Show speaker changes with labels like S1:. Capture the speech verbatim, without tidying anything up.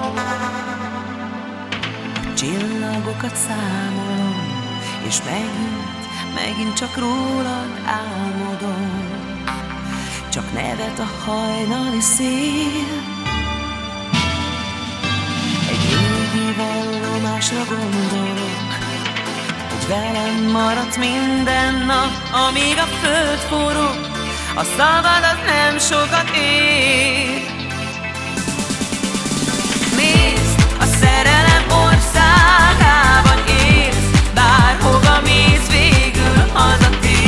S1: Csillagokat számolom, és megint, megint csak rólad álmodom. Csak nevet a hajnali szél. Egy régi vallomásra gondolok, hogy velem maradsz minden nap, amíg a föld forog. A szavad az nem sokat ér. Nézd, a szerelem országában élsz, bárhova mész, végül hazatér.